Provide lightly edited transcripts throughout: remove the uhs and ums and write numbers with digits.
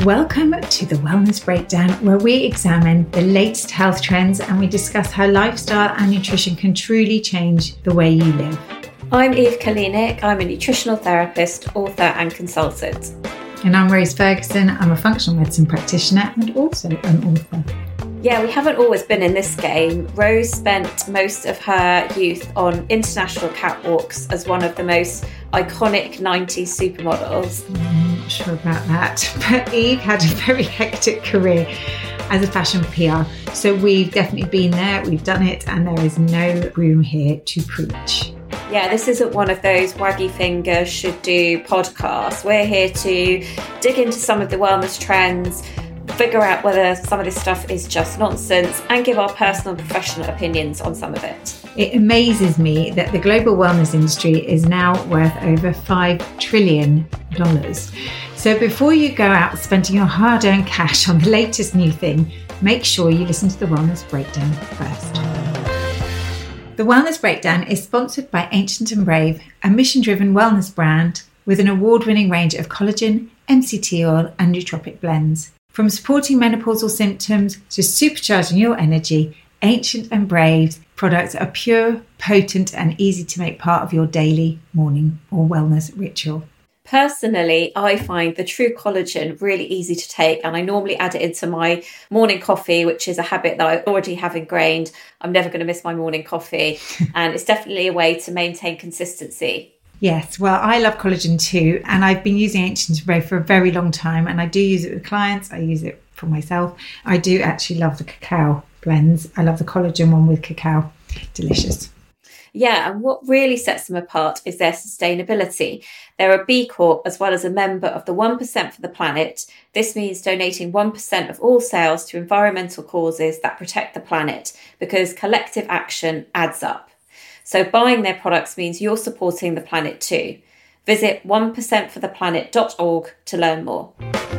Welcome to the Wellness Breakdown, where we examine the latest health trends and we discuss how lifestyle and nutrition can truly change the way you live. I'm Eve Kalinik. I'm a nutritional therapist, author and consultant. And I'm Rose Ferguson. I'm a functional medicine practitioner and also an author. Yeah, we haven't always been in this game. Rose spent most of her youth on international catwalks as one of the most iconic 90s supermodels. I'm not sure about that, but Eve had a very hectic career as a fashion PR. So we've definitely been there, we've done it, and there is no room here to preach. Yeah, this isn't one of those waggy fingers should do podcasts. We're here to dig into some of the wellness trends, figure out whether some of this stuff is just nonsense, and give our personal and professional opinions on some of it. It amazes me that the global wellness industry is now worth over $5 trillion. So before you go out spending your hard-earned cash on the latest new thing, make sure you listen to the Wellness Breakdown first. The Wellness Breakdown is sponsored by Ancient and Brave, a mission-driven wellness brand with an award-winning range of collagen, MCT oil and nootropic blends. From supporting menopausal symptoms to supercharging your energy, Ancient and Brave's products are pure, potent and easy to make part of your daily, morning or wellness ritual. Personally, I find the True Collagen really easy to take, and I normally add it into my morning coffee, which is a habit that I already have ingrained. I'm never going to miss my morning coffee, and it's definitely a way to maintain consistency. Yes, well, I love collagen too, and I've been using Ancient and Brave for a very long time, and I do use it with clients. I use it for myself. I do actually love the cacao blends. I love the collagen one with cacao. Delicious. Yeah, and what really sets them apart is their sustainability. They're a B Corp as well as a member of the 1% for the planet. This means donating 1% of all sales to environmental causes that protect the planet, because collective action adds up. So buying their products means you're supporting the planet too. Visit 1%fortheplanet.org to learn more.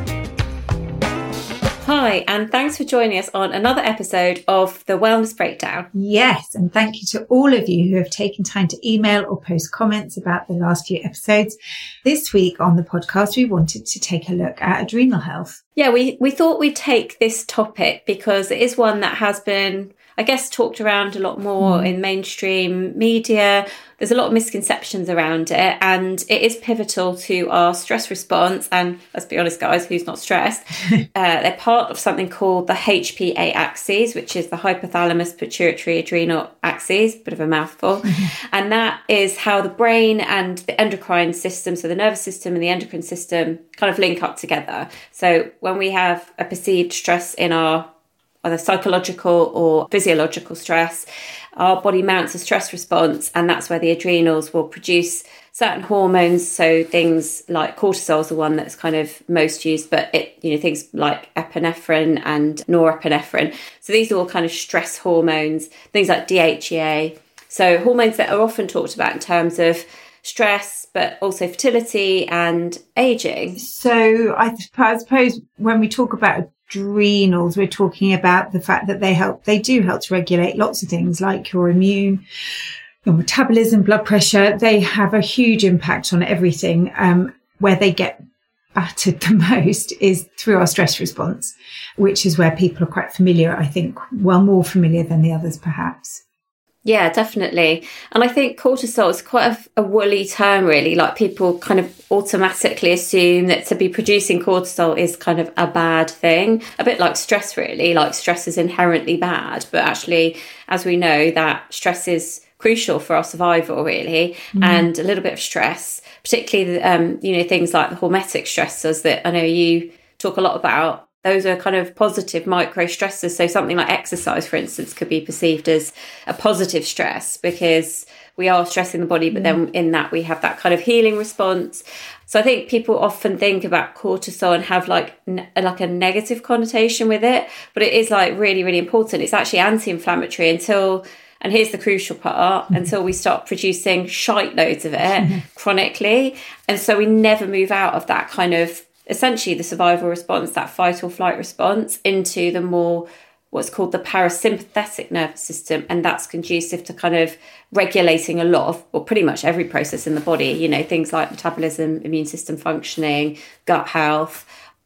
Hi, and thanks for joining us on another episode of the Wellness Breakdown. Yes, and thank you to all of you who have taken time to email or post comments about the last few episodes. This week on the podcast, we wanted to take a look at adrenal health. Yeah, we thought we'd take this topic because it is one that has been, I guess, talked around a lot more in mainstream media. There's a lot of misconceptions around it, and it is pivotal to our stress response. And let's be honest, guys, who's not stressed? They're part of something called the HPA axis, which is the hypothalamus pituitary adrenal axis, bit of a mouthful. And that is how the brain and the endocrine system, so the nervous system and the endocrine system, kind of link up together. So when we have a perceived stress in our either psychological or physiological stress, our body mounts a stress response, and that's where the adrenals will produce certain hormones. So things like cortisol is the one that's kind of most used, but things like epinephrine and norepinephrine. So these are all kind of stress hormones, things like DHEA. So hormones that are often talked about in terms of stress, but also fertility and aging. So I suppose when we talk about adrenals, we're talking about the fact that they do help to regulate lots of things like your immune, your metabolism, blood pressure. They have a huge impact on everything. Where they get battered the most is through our stress response, which is where people are quite familiar, I think, more familiar than the others perhaps. Yeah, definitely. And I think cortisol is quite a woolly term, really. Like, people kind of automatically assume that to be producing cortisol is kind of a bad thing. A bit like stress, really. Like, stress is inherently bad. But actually, as we know, that stress is crucial for our survival, really. And a little bit of stress, particularly, things like the hormetic stressors that I know you talk a lot about. Those are kind of positive micro stressors. So something like exercise, for instance, could be perceived as a positive stress because we are stressing the body, but then in that we have that kind of healing response. So I think people often think about cortisol and have like a negative connotation with it, but it is like really, really important. It's actually anti-inflammatory until, and here's the crucial part, until we start producing shite loads of it chronically. And so we never move out of that kind of, essentially the survival response, that fight or flight response, into the more what's called the parasympathetic nervous system. And that's conducive to kind of regulating a lot of, or pretty much every process in the body, things like metabolism, immune system functioning, gut health,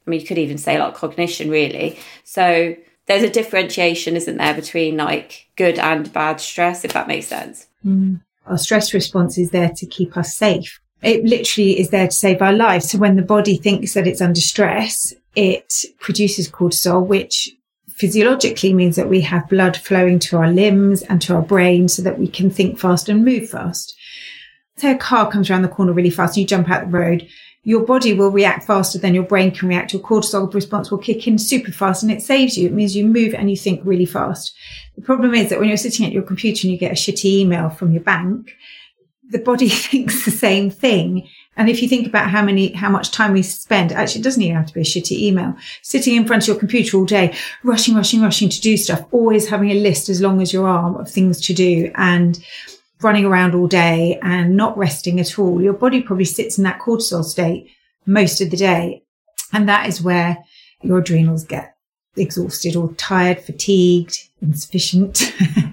I mean, you could even say like cognition, really. So there's a differentiation, isn't there, between like good and bad stress, if that makes sense. Our stress response is there to keep us safe. It literally is there to save our lives. So when the body thinks that it's under stress, it produces cortisol, which physiologically means that we have blood flowing to our limbs and to our brain so that we can think fast and move fast. Say a car comes around the corner really fast, you jump out the road, your body will react faster than your brain can react. Your cortisol response will kick in super fast and it saves you. It means you move and you think really fast. The problem is that when you're sitting at your computer and you get a shitty email from your bank, the body thinks the same thing. And if you think about how much time we spend, actually it doesn't even have to be a shitty email, sitting in front of your computer all day, rushing to do stuff, always having a list as long as your arm of things to do and running around all day and not resting at all. Your body probably sits in that cortisol state most of the day. And that is where your adrenals get exhausted or tired, fatigued, insufficient.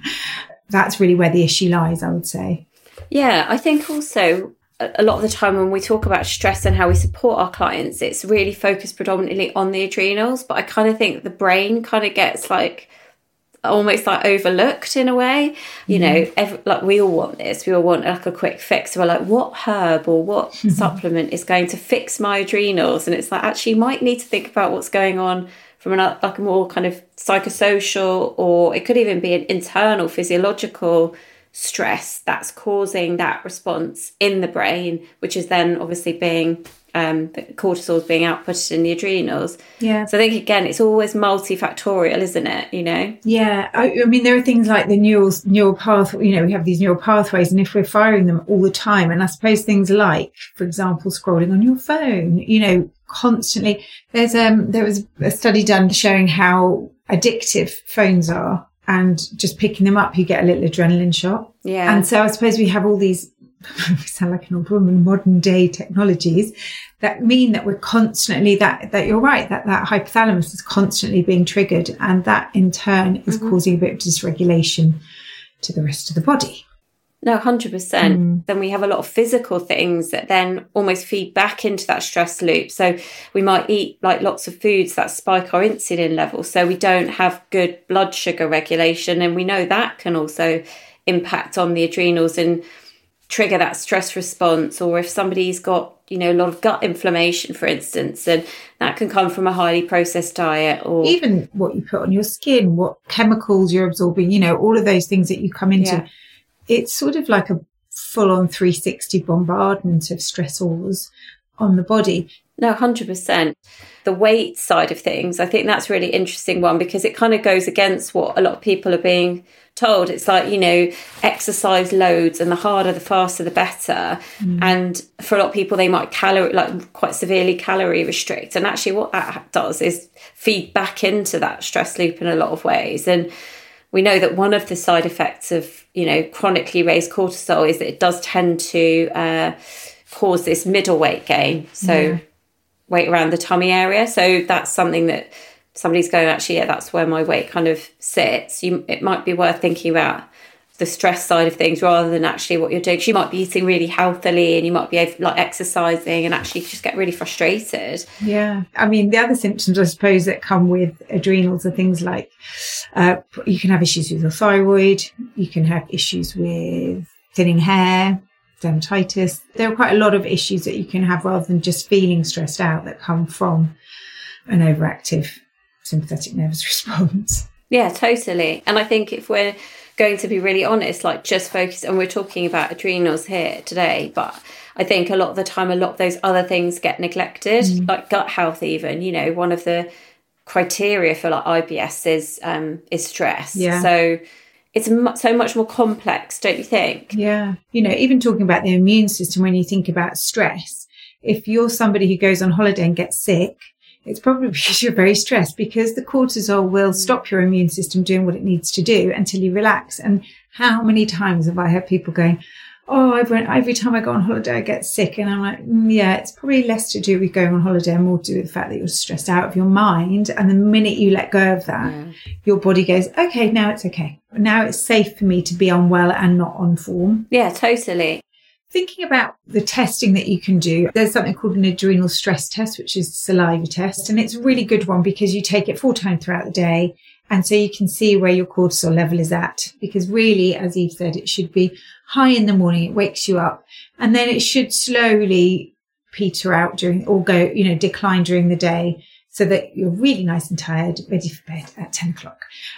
That's really where the issue lies, I would say. Yeah, I think also a lot of the time when we talk about stress and how we support our clients, it's really focused predominantly on the adrenals. But I kind of think the brain kind of gets like almost like overlooked in a way. You know, like we all want this. We all want like a quick fix. So we're like, what herb or what supplement is going to fix my adrenals? And it's like, actually, you might need to think about what's going on from like a more kind of psychosocial, or it could even be an internal physiological stress that's causing that response in the brain, which is then obviously being cortisol is being outputted in the adrenals. Yeah. So I think again, it's always multifactorial, isn't it? You know. Yeah. I mean, there are things like the neural pathway. You know, we have these neural pathways, and if we're firing them all the time, and I suppose things like, for example, scrolling on your phone, you know, constantly. There was a study done showing how addictive phones are. And just picking them up, you get a little adrenaline shot. Yeah. And so I suppose we have all these, we sound like an old woman, modern day technologies that mean that we're constantly, that you're right, that hypothalamus is constantly being triggered. And that in turn is causing a bit of dysregulation to the rest of the body. No, 100%. Then we have a lot of physical things that then almost feed back into that stress loop. So we might eat like lots of foods that spike our insulin levels. So we don't have good blood sugar regulation. And we know that can also impact on the adrenals and trigger that stress response. Or if somebody's got, you know, a lot of gut inflammation, for instance, and that can come from a highly processed diet, or even what you put on your skin, what chemicals you're absorbing, you know, all of those things that you come into. Yeah. It's sort of like a full-on 360 bombardment of stressors on the body. No, 100%. The weight side of things, I think that's a really interesting one, because it kind of goes against what a lot of people are being told. It's like, you know, exercise loads, and the harder, the faster, the better. And for a lot of people, they might quite severely calorie restrict. And actually what that does is feed back into that stress loop in a lot of ways. And we know that one of the side effects of, you know, chronically raised cortisol is that it does tend to cause this middle weight gain. So weight around the tummy area. So that's something that somebody's going, actually, yeah, that's where my weight kind of sits. It might be worth thinking about the stress side of things rather than actually what you're doing. So you might be eating really healthily and you might be like exercising and actually just get really frustrated. Yeah. I mean, the other symptoms, I suppose, that come with adrenals are things like you can have issues with your thyroid. You can have issues with thinning hair, dermatitis. There are quite a lot of issues that you can have rather than just feeling stressed out that come from an overactive sympathetic nervous response. Yeah, totally. And I think if we're going to be really honest, like just focus, and we're talking about adrenals here today, but I think a lot of the time, a lot of those other things get neglected, like gut health even, you know, one of the criteria for like IBS is stress. Yeah. So it's so much more complex, don't you think? Yeah. You know, even talking about the immune system, when you think about stress, if you're somebody who goes on holiday and gets sick, it's probably because you're very stressed, because the cortisol will stop your immune system doing what it needs to do until you relax. And how many times have I heard people going, oh, every time I go on holiday, I get sick. And I'm like, yeah, it's probably less to do with going on holiday and more to do with the fact that you're stressed out of your mind. And the minute you let go of that, your body goes, okay, now it's okay. Now it's safe for me to be unwell and not on form. Yeah, totally. Thinking about the testing that you can do, there's something called an adrenal stress test, which is a saliva test. And it's a really good one because you take it 4 times throughout the day. And so you can see where your cortisol level is at. Because really, as Eve said, it should be high in the morning. It wakes you up. And then it should slowly peter out decline during the day so that you're really nice and tired, ready for bed at 10 o'clock.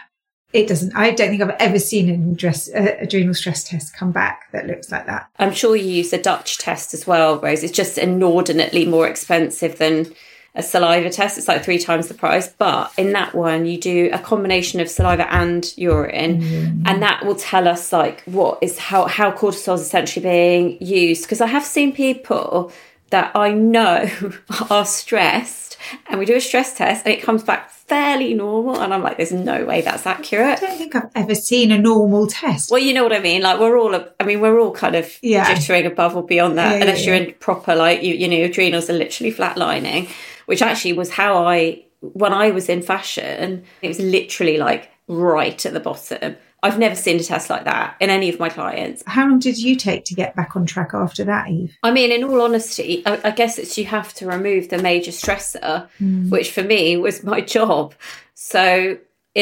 I don't think I've ever seen an adrenal stress test come back that looks like that. I'm sure you use the Dutch test as well, Rose. It's just inordinately more expensive than a saliva test. It's like 3 times the price. But in that one, you do a combination of saliva and urine. And that will tell us like how cortisol is essentially being used. Because I have seen people that I know are stressed and we do a stress test and it comes back fairly normal, and I'm like, there's no way that's accurate. I don't think I've ever seen a normal test. Well, you know what I mean? Like we're all kind of jittering above or beyond that, unless you're in proper, like, your adrenals are literally flatlining, which actually was how when I was in fashion, it was literally like right at the bottom. I've never seen a test like that in any of my clients. How long did you take to get back on track after that, Eve? I mean, in all honesty, I guess you have to remove the major stressor, which for me was my job. So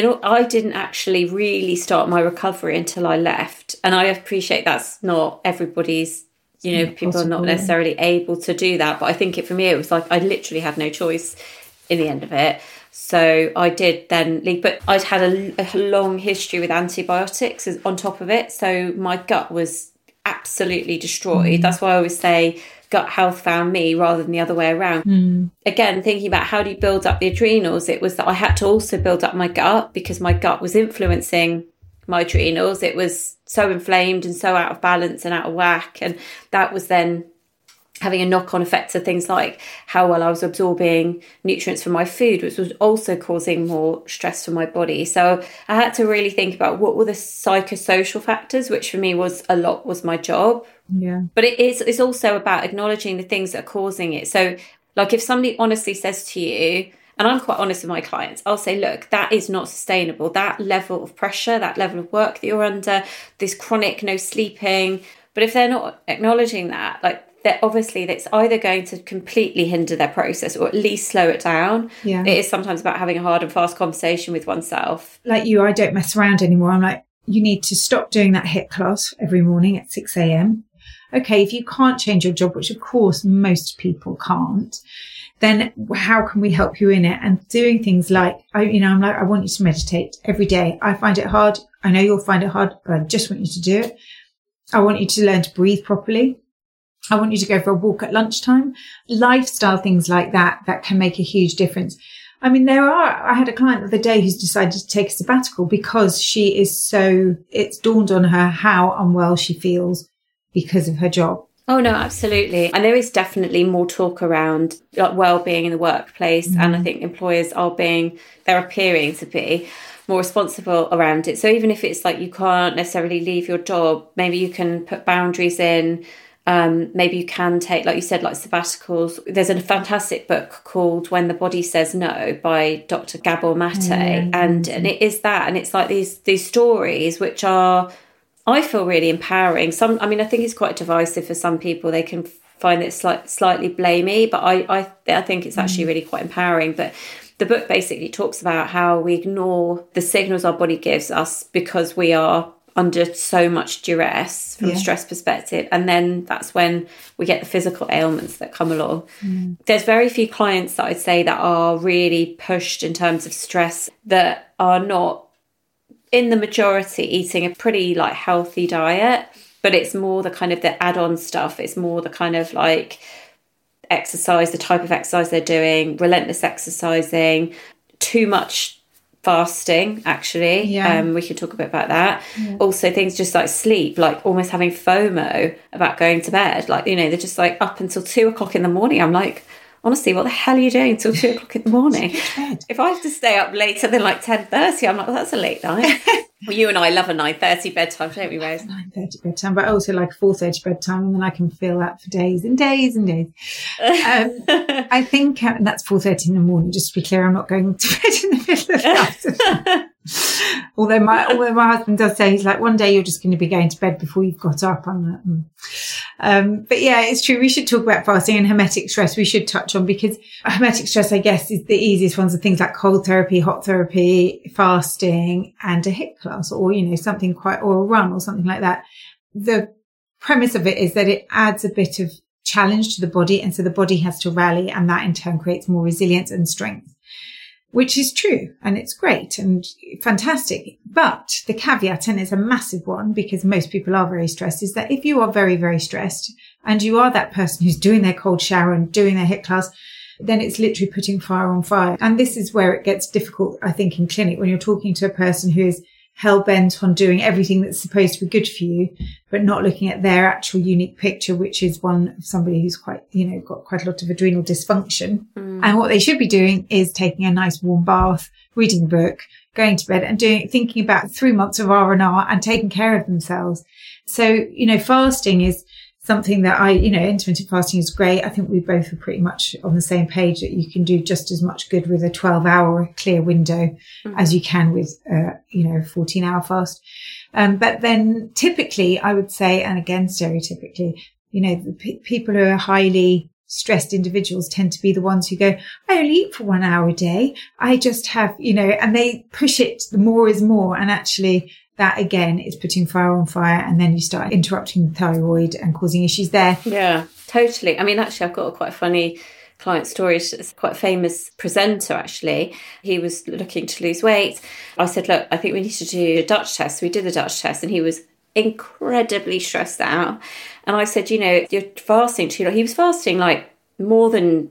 I didn't actually really start my recovery until I left. And I appreciate that's not everybody's, people are not necessarily able to do that. But I think for me, it was like I literally had no choice in the end of it. So I did then leave, but I'd had a long history with antibiotics on top of it. So my gut was absolutely destroyed. That's why I always say gut health found me rather than the other way around. Again, thinking about how do you build up the adrenals, it was that I had to also build up my gut because my gut was influencing my adrenals. It was so inflamed and so out of balance and out of whack. And that was then having a knock-on effect to things like how well I was absorbing nutrients from my food, which was also causing more stress for my body. So I had to really think about what were the psychosocial factors, which for me was my job. Yeah. But it's also about acknowledging the things that are causing it. So like if somebody honestly says to you, and I'm quite honest with my clients, I'll say, look, that is not sustainable. That level of pressure, that level of work that you're under, this chronic no sleeping. But if they're not acknowledging that, like, that obviously that's either going to completely hinder their process or at least slow it down. Yeah. It is sometimes about having a hard and fast conversation with oneself. Like you, I don't mess around anymore. I'm like, you need to stop doing that HIIT class every morning at 6 a.m. Okay, if you can't change your job, which of course most people can't, then how can we help you in it? And doing things like, I'm like, I want you to meditate every day. I find it hard. I know you'll find it hard, but I just want you to do it. I want you to learn to breathe properly. I want you to go for a walk at lunchtime. Lifestyle things like that can make a huge difference. I mean, I had a client the other day who's decided to take a sabbatical because it's dawned on her how unwell she feels because of her job. Oh, no, absolutely. And there is definitely more talk around like well-being in the workplace. And I think employers they're appearing to be more responsible around it. So even if it's like you can't necessarily leave your job, maybe you can put boundaries in. Maybe you can take, like you said, like sabbaticals. There's a fantastic book called When the Body Says No by Dr. Gabor Mate. And it is that. And it's like these stories which are, I feel, really empowering. I think it's quite divisive for some people. They can find it slightly blamey, but I think it's actually really quite empowering. But the book basically talks about how we ignore the signals our body gives us because we are under so much duress from a stress perspective, and then that's when we get the physical ailments that come along. There's very few clients that I'd say that are really pushed in terms of stress that are not, in the majority, eating a pretty like healthy diet, but it's more the kind of the add-on stuff. It's more the kind of like exercise, the type of exercise they're doing, relentless exercising, too much fasting, actually. We could talk a bit about that. Also things just like sleep, like almost having FOMO about going to bed, like, they're just like up until 2 o'clock in the morning. I'm like, honestly, what the hell are you doing till 2 o'clock in the morning? If I have to stay up later than like 10:30, I'm like, well, that's a late night. Well, you and I love a 9:30 bedtime, don't we, Rose? 9:30 bedtime, but also like a 4:30 bedtime, and then I can feel that for days and days and days. I think that's 4:30 in the morning. Just to be clear, I'm not going to bed in the middle of the night. Although my husband does say, he's like, one day you're just going to be going to bed before you've got up. I'm like, but yeah, it's true. We should talk about fasting and hermetic stress. We should touch on, because hermetic stress, I guess, is the easiest ones of things like cold therapy, hot therapy, fasting, and a HIIT class, or, something or a run or something like that. The premise of it is that it adds a bit of challenge to the body. And so the body has to rally, and that in turn creates more resilience and strength, which is true. And it's great and fantastic. But the caveat, and it's a massive one because most people are very stressed, is that if you are very, very stressed and you are that person who's doing their cold shower and doing their HIIT class, then it's literally putting fire on fire. And this is where it gets difficult, I think, in clinic, when you're talking to a person who is hell-bent on doing everything that's supposed to be good for you, but not looking at their actual unique picture, which is one of somebody who's quite, got quite a lot of adrenal dysfunction. And what they should be doing is taking a nice warm bath, reading a book, going to bed, and thinking about 3 months of R&R and taking care of themselves. So, fasting is something that intermittent fasting is great. I think we both are pretty much on the same page that you can do just as much good with a 12-hour clear window as you can with, a 14-hour fast. But then typically I would say, and again, stereotypically, the people who are highly stressed individuals tend to be the ones who go, I only eat for 1 hour a day. I just have, and they push it, the more is more. And actually, that again is putting fire on fire, and then you start interrupting the thyroid and causing issues there. Yeah, totally. I mean, actually, I've got a quite funny client story. It's quite a famous presenter, actually. He was looking to lose weight. I said, look, I think we need to do a Dutch test. So we did the Dutch test, and he was incredibly stressed out. And I said, you're fasting too long. He was fasting like more than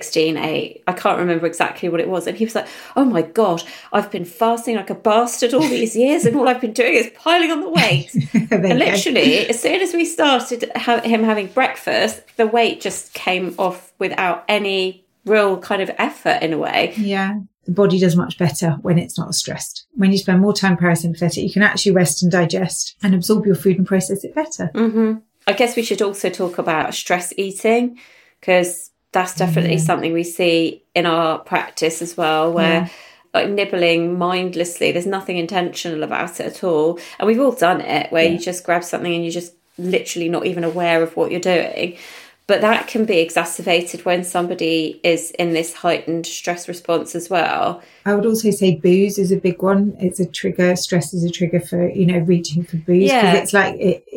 16/8. I can't remember exactly what it was. And he was like, oh my God, I've been fasting like a bastard all these years, and all I've been doing is piling on the weight. And literally, as soon as we started him having breakfast, the weight just came off without any real kind of effort, in a way. Yeah. The body does much better when it's not stressed. When you spend more time parasympathetic, you can actually rest and digest and absorb your food and process it better. Mm-hmm. I guess we should also talk about stress eating, because that's definitely something we see in our practice as well, where like nibbling mindlessly, there's nothing intentional about it at all. And we've all done it, where you just grab something and you're just literally not even aware of what you're doing. But that can be exacerbated when somebody is in this heightened stress response as well. I would also say booze is a big one. It's a trigger. Stress is a trigger for, reaching for booze. Yeah. Because it's like,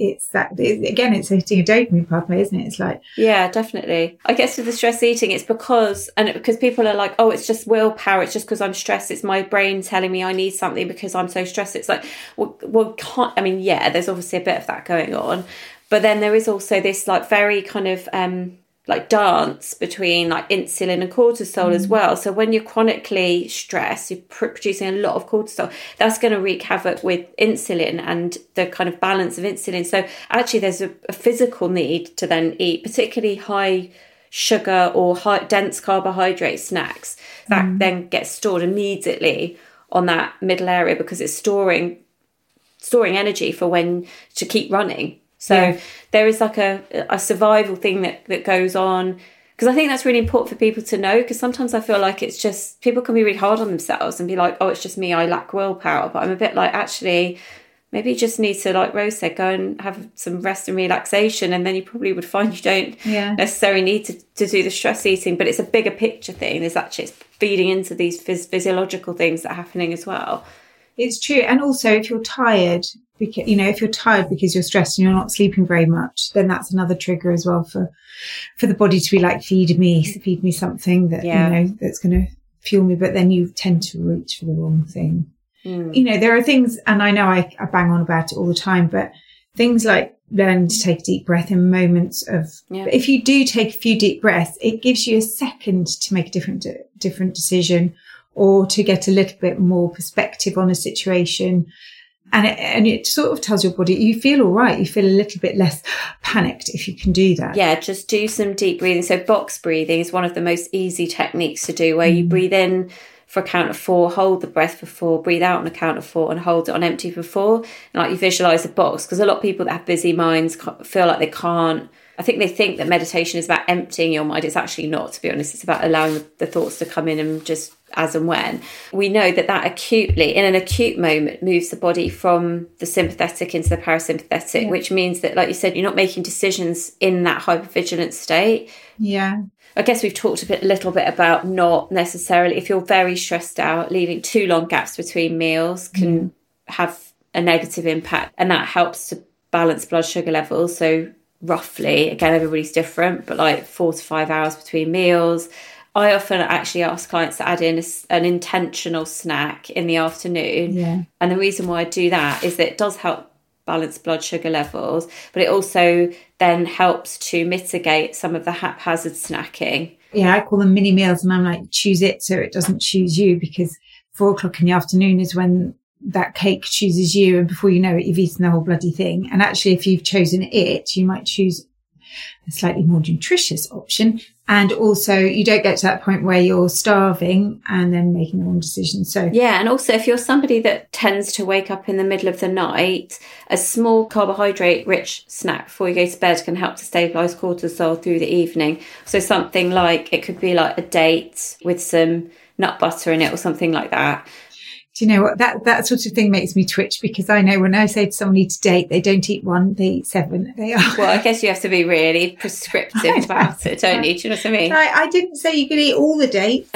it's hitting a dopamine pathway, isn't it? It's like... Yeah, definitely. I guess with the stress eating, it's because people are like, oh, it's just willpower. It's just because I'm stressed. It's my brain telling me I need something because I'm so stressed. It's like, there's obviously a bit of that going on. But then there is also this like very kind of like dance between like insulin and cortisol as well. So when you're chronically stressed, you're producing a lot of cortisol. That's going to wreak havoc with insulin and the kind of balance of insulin. So actually there's a physical need to then eat particularly high sugar or high dense carbohydrate snacks that then get stored immediately on that middle area, because it's storing energy for when to keep running. So there is like a survival thing that goes on, because I think that's really important for people to know, because sometimes I feel like it's just, people can be really hard on themselves and be like, oh, it's just me, I lack willpower. But I'm a bit like, actually, maybe you just need to, like Rose said, go and have some rest and relaxation, and then you probably would find you don't necessarily need to do the stress eating. But it's a bigger picture thing. It's feeding into these physiological things that are happening as well. It's true. And also, if you're tired, if you're tired because you're stressed and you're not sleeping very much, then that's another trigger as well for the body to be like, feed me something that, that's going to fuel me. But then you tend to reach for the wrong thing. There are things, and I know I bang on about it all the time, but things like learning to take a deep breath in moments of, if you do take a few deep breaths, it gives you a second to make a different decision, or to get a little bit more perspective on a situation. And it sort of tells your body, you feel all right. You feel a little bit less panicked if you can do that. Yeah, just do some deep breathing. So box breathing is one of the most easy techniques to do, where you breathe in for a count of 4, hold the breath for 4, breathe out on a count of 4, and hold it on empty for 4. And like you visualize a box, because a lot of people that have busy minds feel like they can't. I think they think that meditation is about emptying your mind. It's actually not, to be honest. It's about allowing the thoughts to come in and just as and when. We know that acutely, in an acute moment, moves the body from the sympathetic into the parasympathetic, which means that, like you said, you're not making decisions in that hypervigilant state. Yeah. I guess we've talked a little bit about not necessarily, if you're very stressed out, leaving too long gaps between meals can have a negative impact, and that helps to balance blood sugar levels. So roughly, again, everybody's different, but like 4 to 5 hours between meals. I often actually ask clients to add in an intentional snack in the afternoon. Yeah. And the reason why I do that is that it does help balance blood sugar levels, but it also then helps to mitigate some of the haphazard snacking. Yeah, I call them mini meals, and I'm like, choose it so it doesn't choose you, because 4 o'clock in the afternoon is when that cake chooses you, and before you know it, you've eaten the whole bloody thing. And actually, if you've chosen it, you might choose a slightly more nutritious option. And also, you don't get to that point where you're starving and then making the wrong decision. So yeah, and also if you're somebody that tends to wake up in the middle of the night, a small carbohydrate-rich snack before you go to bed can help to stabilise cortisol through the evening. So something like, it could be like a date with some nut butter in it or something like that. Do you know what? That sort of thing makes me twitch, because I know when I say to someone eat a date, they don't eat 1, they eat 7. They are. Well, I guess you have to be really prescriptive about it, don't you? Do you know what I mean? I didn't say you could eat all the dates.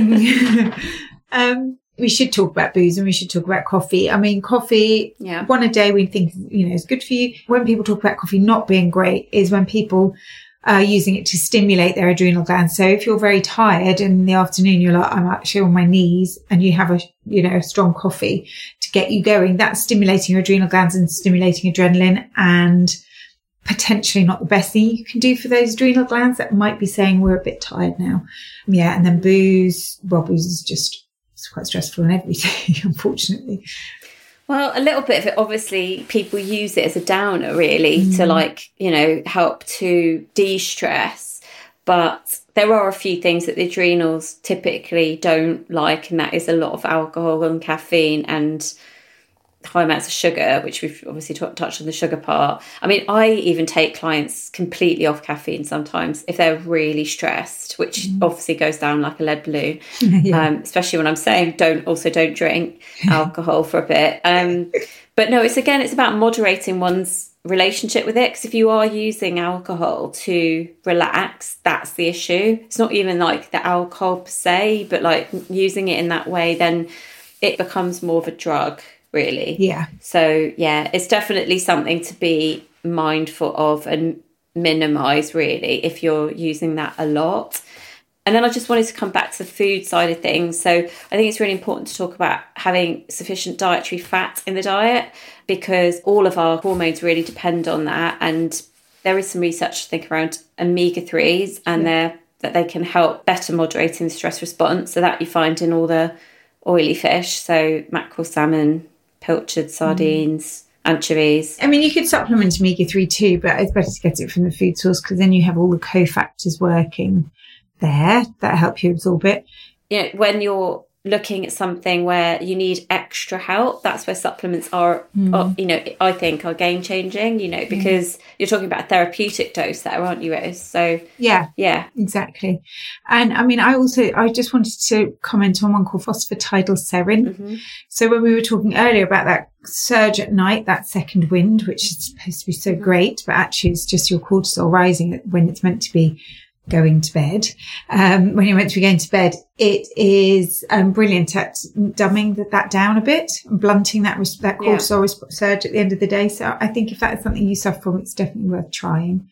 We should talk about booze, and we should talk about coffee. I mean, coffee, 1 a day we think, is good for you. When people talk about coffee not being great is when people are using it to stimulate their adrenal glands. So if you're very tired and in the afternoon you're like, I'm actually on my knees, and you have a strong coffee to get you going, that's stimulating your adrenal glands and stimulating adrenaline, and potentially not the best thing you can do for those adrenal glands. That might be saying we're a bit tired now. Yeah. And then booze is just, it's quite stressful and everything, unfortunately. Well, a little bit of it, obviously, people use it as a downer, really, to help to de-stress. But there are a few things that the adrenals typically don't like, and that is a lot of alcohol and caffeine and high amounts of sugar, which we've obviously touched on the sugar part. I mean, I even take clients completely off caffeine sometimes if they're really stressed, which obviously goes down like a lead balloon, especially when I'm saying don't drink alcohol for a bit. But no, it's about moderating one's relationship with it, because if you are using alcohol to relax, that's the issue. It's not even like the alcohol per se, but like using it in that way, then it becomes more of a drug, really. Yeah. So yeah, it's definitely something to be mindful of and minimize, really, if you're using that a lot. And then I just wanted to come back to the food side of things. So I think it's really important to talk about having sufficient dietary fat in the diet, because all of our hormones really depend on that. And there is some research, I think, around omega-3s and that they can help better moderating the stress response. So that you find in all the oily fish, so mackerel, salmon, pilchard, sardines, anchovies. I mean, you could supplement omega-3 too, but it's better to get it from the food source, because then you have all the cofactors working there that help you absorb it. When you're looking at something where you need extra help, that's where supplements are I think are game changing, because you're talking about a therapeutic dose there, aren't you, Rose? So yeah, exactly. And I mean, I just wanted to comment on one called phosphatidylserine. So when we were talking earlier about that surge at night, that second wind, which is supposed to be so great, but actually it's just your cortisol rising when it's meant to be going to bed. When you're meant to be going to bed, it is brilliant at dumbing that down a bit, blunting that cortisol surge at the end of the day. So I think if that's something you suffer from, it's definitely worth trying.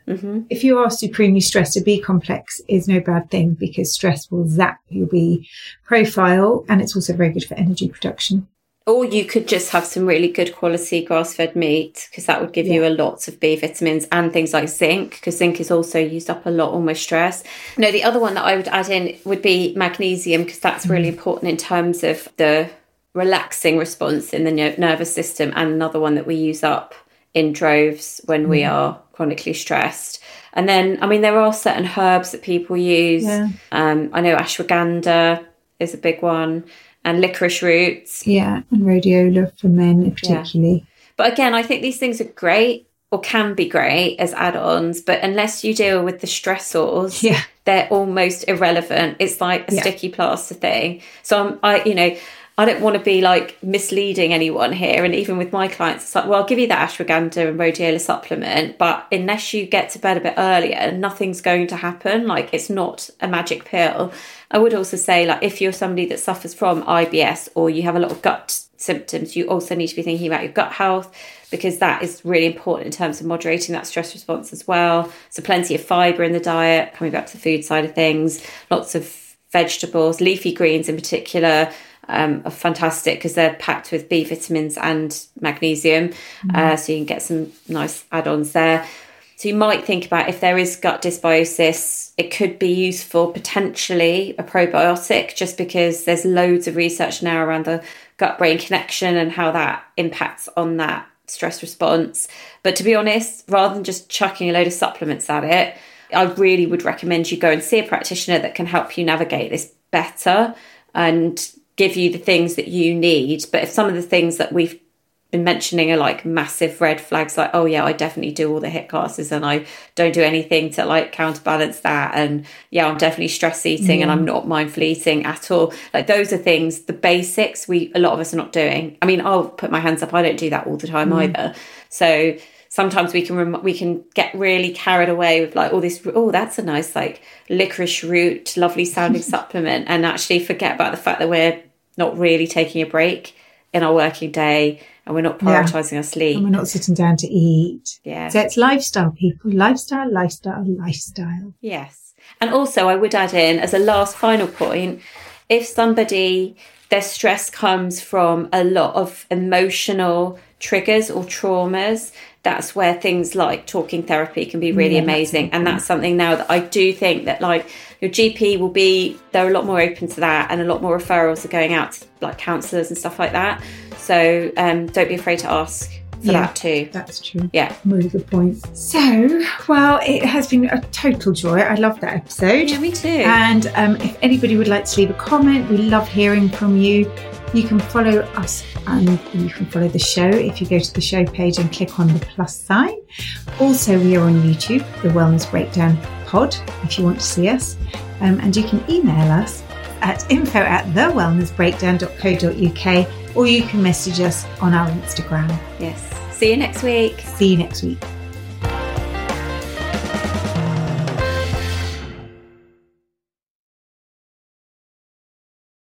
If you are supremely stressed, a B complex is no bad thing, because stress will zap your B profile, and it's also very good for energy production. Or you could just have some really good quality grass-fed meat, because that would give you a lot of B vitamins and things like zinc, because zinc is also used up a lot on with stress. No, the other one that I would add in would be magnesium, because that's really important in terms of the relaxing response in the nervous system, and another one that we use up in droves when we are chronically stressed. And then, I mean, there are certain herbs that people use. I know ashwagandha is a big one. And licorice roots. Yeah, and rhodiola for men particularly. But again, I think these things are great or can be great as add-ons, but unless you deal with the stressors, they're almost irrelevant. It's like a sticky plaster thing. So I don't want to be like misleading anyone here. And even with my clients, it's like, well, I'll give you the ashwagandha and rhodiola supplement, but unless you get to bed a bit earlier, nothing's going to happen. Like, it's not a magic pill. I would also say, like, if you're somebody that suffers from IBS or you have a lot of gut symptoms, you also need to be thinking about your gut health, because that is really important in terms of moderating that stress response as well. So plenty of fibre in the diet, coming back to the food side of things, lots of vegetables, leafy greens in particular, are fantastic because they're packed with B vitamins and magnesium. So you can get some nice add-ons there. So you might think about, if there is gut dysbiosis, it could be useful, potentially a probiotic, just because there's loads of research now around the gut-brain connection and how that impacts on that stress response. But to be honest, rather than just chucking a load of supplements at it, I really would recommend you go and see a practitioner that can help you navigate this better and give you the things that you need. But if some of the things that we've been mentioning are like massive red flags, like, oh yeah, I definitely do all the HIIT classes and I don't do anything to like counterbalance that, and yeah, I'm definitely stress eating and I'm not mindful eating at all, like those are things, the basics, a lot of us are not doing. I mean, I'll put my hands up, I don't do that all the time either. So sometimes we can get really carried away with like all this, oh, that's a nice like licorice root, lovely sounding supplement, and actually forget about the fact that we're not really taking a break in our working day, and we're not prioritising our sleep. And we're not sitting down to eat. Yeah. So it's lifestyle, people. Lifestyle. Yes. And also I would add in, as a last final point, if somebody, their stress comes from a lot of emotional triggers or traumas, that's where things like talking therapy can be really amazing. And that's something now that I do think that like your GP they're a lot more open to that, and a lot more referrals are going out to like counsellors and stuff like that. So don't be afraid to ask for that too. That's true. Yeah. Really good point. So, well, it has been a total joy. I love that episode. Yeah, me too. And if anybody would like to leave a comment, we love hearing from you. You can follow us and you can follow the show if you go to the show page and click on the plus sign. Also, we are on YouTube, The Wellness Breakdown Pod, if you want to see us. And you can email us at info@thewellnessbreakdown.co.uk, or you can message us on our Instagram. Yes. See you next week. See you next week.